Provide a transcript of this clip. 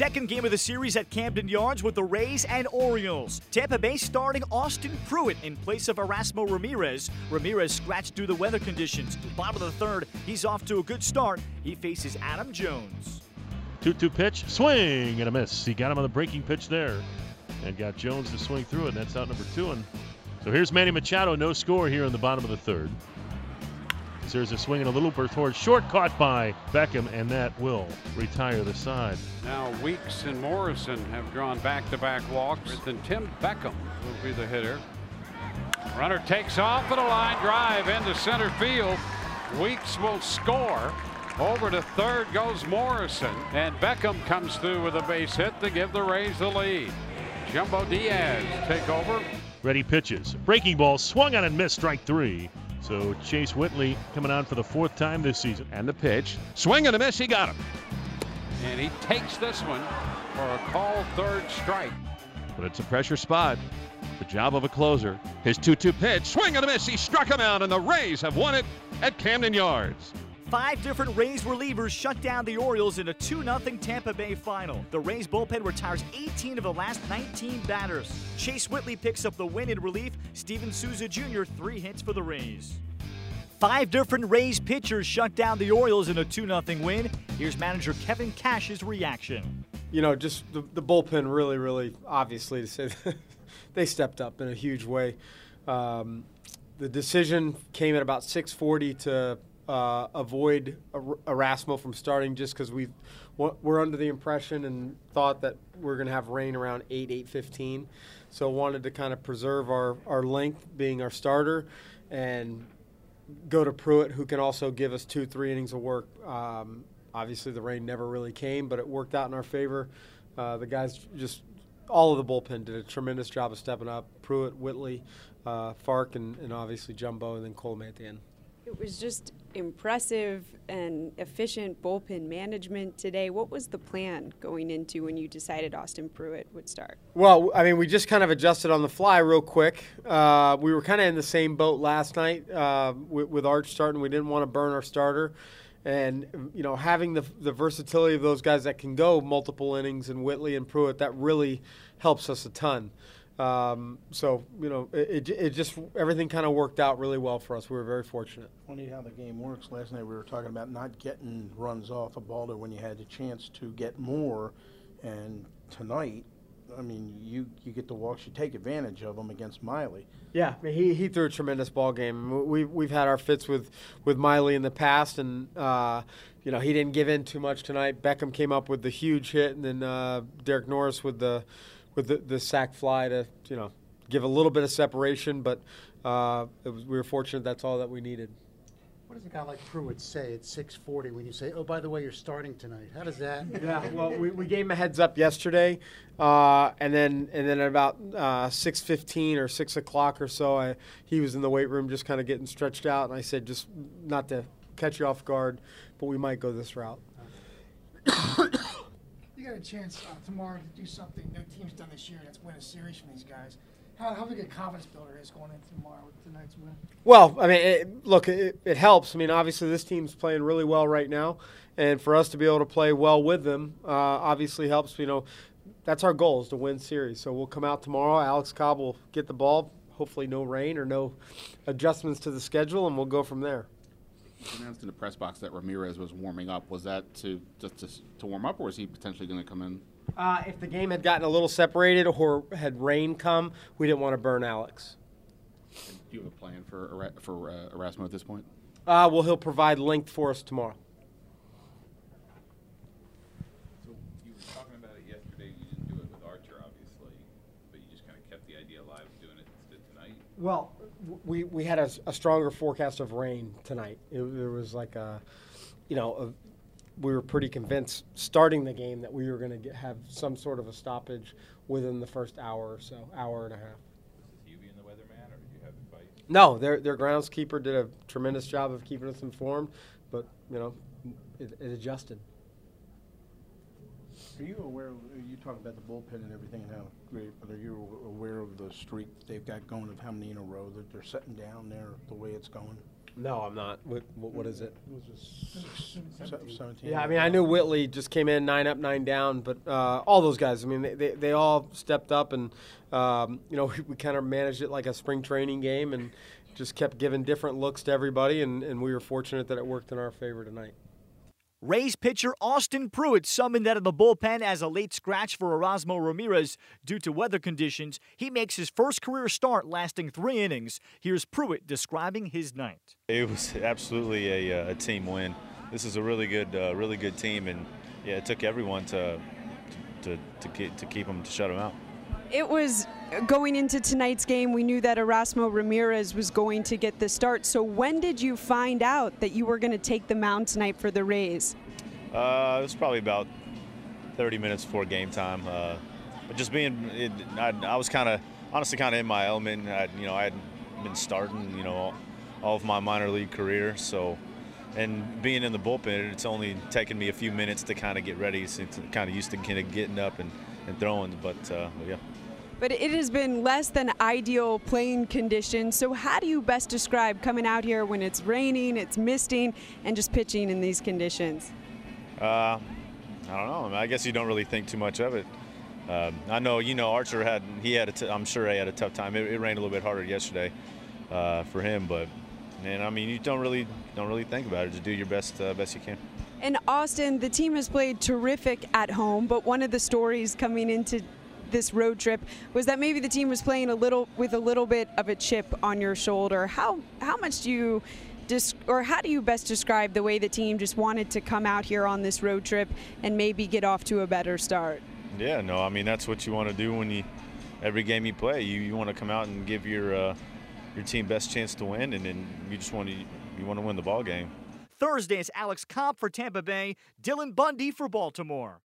second game of the series at Camden Yards with the Rays and Orioles. Tampa Bay starting Austin Pruitt in place of Erasmo Ramirez. Ramirez scratched through the weather conditions. Bottom of the third, he's off to a good start. He faces Adam Jones. 2-2 pitch, swing and a miss. He got him on the breaking pitch there and got Jones to swing through it, and that's out number 2. And so here's Manny Machado, no score here in the bottom of the third. There's a swing and a little towards short, caught by Beckham, and that will retire the side. Now Weeks and Morrison have drawn back-to-back walks, and Tim Beckham will be the hitter. Runner takes off at a line drive into center field. Weeks will score. Over to third goes Morrison, and Beckham comes through with a base hit to give the Rays the lead. Jumbo Diaz take over. Ready pitches. Breaking ball swung on and missed, strike 3. So Chase Whitley coming on for the 4th time this season. And the pitch. Swing and a miss. He got him. And he takes this one for a called third strike. But it's a pressure spot. The job of a closer. His 2-2 pitch. Swing and a miss. He struck him out, and the Rays have won it at Camden Yards. 5 different Rays relievers shut down the Orioles in a 2-0 Tampa Bay final. The Rays bullpen retires 18 of the last 19 batters. Chase Whitley picks up the win in relief. Steven Souza Jr. 3 hits for the Rays. 5 different Rays pitchers shut down the Orioles in a 2-0 win. Here's manager Kevin Cash's reaction. You know, just the bullpen really, obviously, to say they stepped up in a huge way. The decision came at about 6:40 to avoid Erasmo from starting, just because we're under the impression and thought that we're going to have rain around 8:15. So wanted to kind of preserve our length being our starter and go to Pruitt, who can also give us 2-3 innings of work. Obviously, the rain never really came, but it worked out in our favor. The guys all of the bullpen did a tremendous job of stepping up. Pruitt, Whitley, Fark, and obviously Jumbo, and then Coleman at the end. It was just impressive and efficient bullpen management today. What was the plan going into when you decided Austin Pruitt would start? Well, I mean, we just kind of adjusted on the fly real quick. We were kind of in the same boat last night with Arch starting. We didn't want to burn our starter. And, you know, having the versatility of those guys that can go multiple innings, and Whitley and Pruitt, that really helps us a ton. So, you know, it just, everything kind of worked out really well for us. We were very fortunate. Funny how the game works. Last night we were talking about not getting runs off a Baldo when you had the chance to get more. And tonight, I mean, you get the walks, you take advantage of them against Miley. Yeah, I mean, he threw a tremendous ball game. We've had our fits with Miley in the past, and you know, he didn't give in too much tonight. Beckham came up with the huge hit, and then Derek Norris with the sac fly to, you know, give a little bit of separation. But we were fortunate. That's all that we needed. What does a guy like Pruitt say at 6:40 when you say, "Oh, by the way, you're starting tonight"? How does that? Yeah, well, we gave him a heads up yesterday, and then at about 6:15 or 6 o'clock or so, he was in the weight room just kind of getting stretched out, and I said, just not to catch you off guard, but we might go this route. You got a chance tomorrow to do something no team's done this year. That's win a series from these guys. How big a confidence builder is going into tomorrow with tonight's win? Well, I mean, it helps. I mean, obviously this team's playing really well right now, and for us to be able to play well with them obviously helps. You know, that's our goal, is to win series. So we'll come out tomorrow. Alex Cobb will get the ball. Hopefully no rain or no adjustments to the schedule, and we'll go from there. You announced in the press box that Ramirez was warming up. Was that to warm up, or is he potentially going to come in? If the game had gotten a little separated or had rain come, we didn't want to burn Alex. And do you have a plan for Erasmo at this point? Well, he'll provide length for us tomorrow. So you were talking about it yesterday. You didn't do it with Archer, obviously, but you just kind of kept the idea alive of doing it instead tonight. Well, we had a stronger forecast of rain tonight. There was like we were pretty convinced starting the game that we were going to have some sort of a stoppage within the first hour or so, hour and a half. Was this you being the weatherman, or did you have advice? No, their groundskeeper did a tremendous job of keeping us informed, but, you know, it adjusted. Are you aware of, you talk about the bullpen and everything and how great, but are you aware of the streak they've got going of how many in a row that they're setting down there, the way it's going? No, I'm not. What is it? It was 17. Yeah, I mean, I knew Whitley just came in 9 up, 9 down, but all those guys, I mean, they all stepped up, and we kind of managed it like a spring training game, and just kept giving different looks to everybody, and we were fortunate that it worked in our favor tonight. Rays pitcher Austin Pruitt summoned out of the bullpen as a late scratch for Erasmo Ramirez due to weather conditions. He makes his first career start lasting 3 innings. Here's Pruitt describing his night. It was absolutely a team win. This is a really good team, and yeah, it took everyone to keep them, to shut them out. It was going into tonight's game, we knew that Erasmo Ramirez was going to get the start. So when did you find out that you were going to take the mound tonight for the Rays? It was probably about 30 minutes before game time. But just I was honestly kind of in my element. I hadn't been starting, all of my minor league career. So, and being in the bullpen, it's only taken me a few minutes to kind of get ready. So it's kind of used to kind of getting up and throwing. But yeah. But it has been less than ideal playing conditions. So how do you best describe coming out here when it's raining, it's misting, and just pitching in these conditions? I don't know. I mean, I guess you don't really think too much of it. I know, Archer I'm sure he had a tough time. It rained a little bit harder yesterday for him, but I mean, you don't really think about it. Just do your best you can. And Austin, the team has played terrific at home, but one of the stories coming into this road trip was that maybe the team was playing with a little bit of a chip on your shoulder. How much do you how do you best describe the way the team just wanted to come out here on this road trip and maybe get off to a better start? Yeah, no, I mean, that's what you want to do when every game you play. You want to come out and give your team best chance to win, and then you just want to win the ball game. Thursday is Alex Cobb for Tampa Bay, Dylan Bundy for Baltimore.